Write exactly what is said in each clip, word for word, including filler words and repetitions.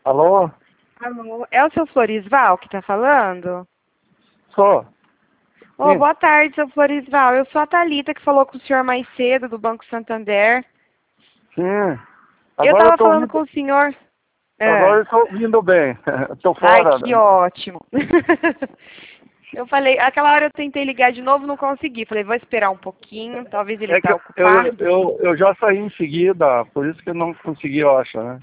Alô? Alô, é o seu Florisval que tá falando? Sou. Ô, Sim. boa tarde, seu Florisval. Eu sou a Thalita que falou com o senhor mais cedo, do Banco Santander. Sim. Eu Agora eu tava tô falando ouvindo, com o senhor... agora É. eu tô ouvindo bem. Tô Ai, fora. que ótimo. Eu falei, aquela hora eu tentei ligar de novo, não consegui. Falei, vou esperar um pouquinho, talvez ele É que tá eu, ocupado. eu, eu já saí em seguida, por isso que eu não consegui, eu acho, né?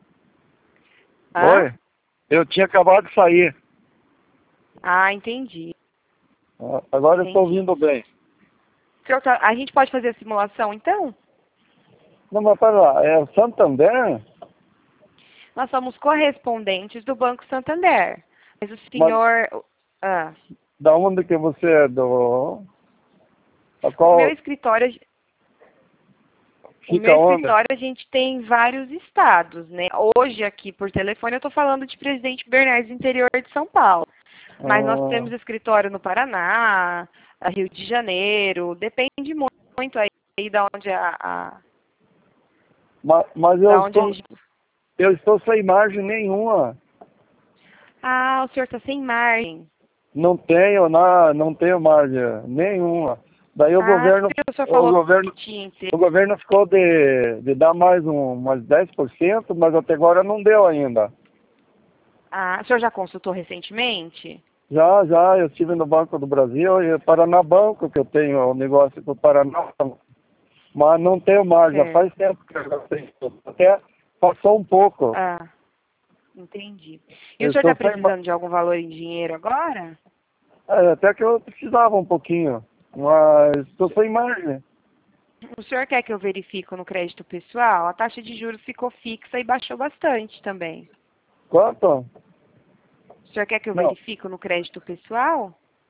Hã? Oi? Eu tinha acabado de sair. Ah, entendi. Agora eu tô Entendi. ouvindo bem. O senhor tá- A gente pode fazer a simulação, então? Não, mas pera lá, é o Santander? Nós somos correspondentes do Banco Santander. Mas o Mas senhor... Ah, da onde que você é? Do... A o meu qual escritório... O meu fica onde? escritório, a gente tem vários estados, né? Hoje, aqui por telefone, eu estou falando de Presidente Bernardes, interior de São Paulo. Mas nós Ah, temos escritório no Paraná, a Rio de Janeiro, depende mu- muito aí da onde a, a mas, mas eu da onde a estou, região. eu estou sem margem nenhuma. Ah, o senhor está sem margem. Não tenho nada, não tenho margem nenhuma. Daí o Ah, governo, porque o senhor o falou governo, que tinha. o governo ficou de, de dar mais um, umas dez por cento, mas até agora não deu ainda. Ah, o senhor já consultou recentemente? Já, já, eu estive no Banco do Brasil e Paraná Banco, que eu tenho o negócio com o Paraná, mas não tenho margem, já Certo. faz tempo que eu já tenho. Até passou um pouco. Ah, entendi. E o Eu senhor estou está sem, ma- precisando de algum valor em dinheiro agora? é, até que eu precisava um pouquinho, mas estou sem margem. O senhor quer que eu verifique no crédito pessoal? A taxa de juros ficou fixa e baixou bastante também. Quanto? O senhor quer que eu Não. verifique no crédito pessoal?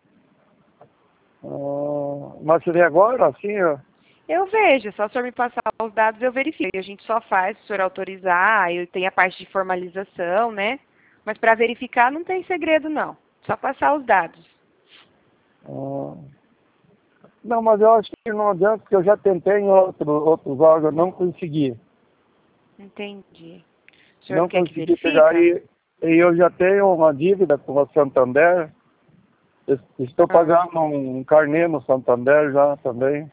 Ah, mas seria agora, assim, ó. Eu vejo, é só o senhor me passar os dados, eu verifico. E a gente só faz se o senhor autorizar, eu tenho a parte de formalização, né? Mas para verificar não tem segredo, não. Só passar os dados. Ah, não, mas eu acho que não adianta, porque eu já tentei em outro, outros órgãos, não consegui. Entendi. O senhor não Não quer que consegui pegar verifica? e, e eu já tenho uma dívida com a Santander. Es- Estou Ah, pagando um carnê no Santander já também.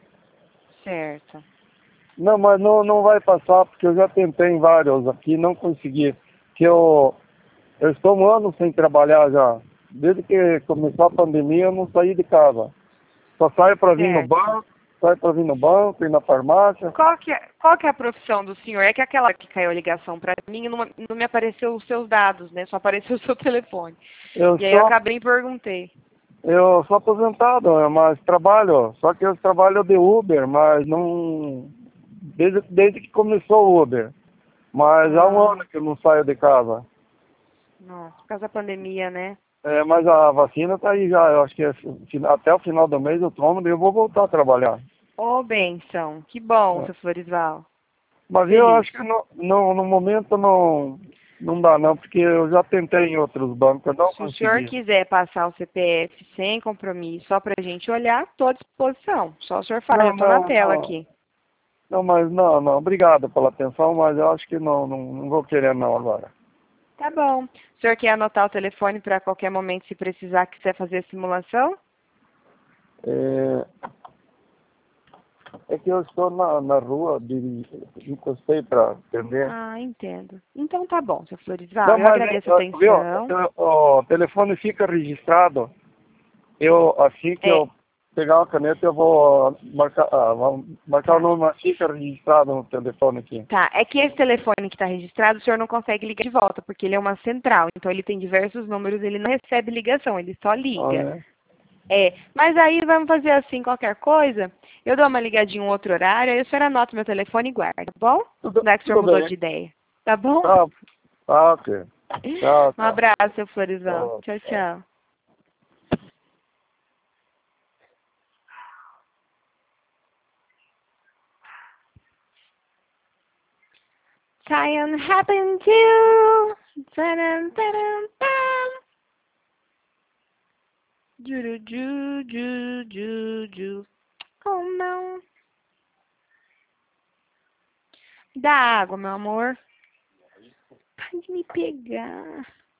certo. Não, mas não, não vai passar, porque eu já tentei em vários aqui, não consegui. Que eu, eu estou um ano sem trabalhar já. Desde que começou a pandemia, eu não saí de casa. Só saio para vir no Certo. banco, saio para vir no banco, ir na farmácia. Qual que, é, qual que é a profissão do senhor? É que aquela que caiu a ligação para mim não, não me apareceu os seus dados, né? Só apareceu o seu telefone. Eu E aí eu sou, acabei e perguntei. eu sou aposentado, né, mas trabalho, só que eu trabalho de Uber, mas não. Desde, desde que começou o Uber. Mas há um Ah, ano que eu não saio de casa. nossa, por causa da pandemia, né? É, mas a vacina tá aí já, eu acho que é fi- até o final do mês eu tomo e eu vou voltar a trabalhar. Ô, benção. Que bom, É. seu Florisval. Mas eu Feliz. acho que no, no, no momento não, não dá não, porque eu já tentei em outros bancos, eu não Se o senhor consegui. quiser passar o C P F sem compromisso, só para a gente olhar, estou à disposição. Só o senhor fala, já Não, estou na não, tela não. aqui. Não, mas não, não. Obrigado pela atenção, mas eu acho que não, não, não vou querer não agora. Tá bom. O senhor quer anotar o telefone para qualquer momento, se precisar, quiser fazer a simulação? É, é que eu estou na, na rua, de, encostei para atender. Ah, entendo. Então tá bom, seu Florisval. Não, Eu mas, é, agradeço a ó, viu, atenção. o, o telefone fica registrado. Eu, assim que É, eu pegar uma caneta, eu vou marcar, ah, vou marcar o tá. número, mas fica registrado no telefone aqui. Tá, é que esse telefone que está registrado, o senhor não consegue ligar de volta, porque ele é uma central. Então ele tem diversos números, ele não recebe ligação, ele só Ah, liga. é? É, mas aí vamos fazer assim, qualquer coisa, eu dou uma ligadinha em um outro horário, aí o senhor anota meu telefone e guarda, tá bom? Tudo, Não é que o senhor tudo mudou bem. de ideia, tá bom? Tá, tá, ok. Tchau, Um tchau. abraço, seu Florizão. Tchau, Tchau, tchau. tchau. Time happened to Tadam, tadam, tam. Ju, ju, ju, ju, ju. Oh, não. Dá água, meu amor. de me pegar.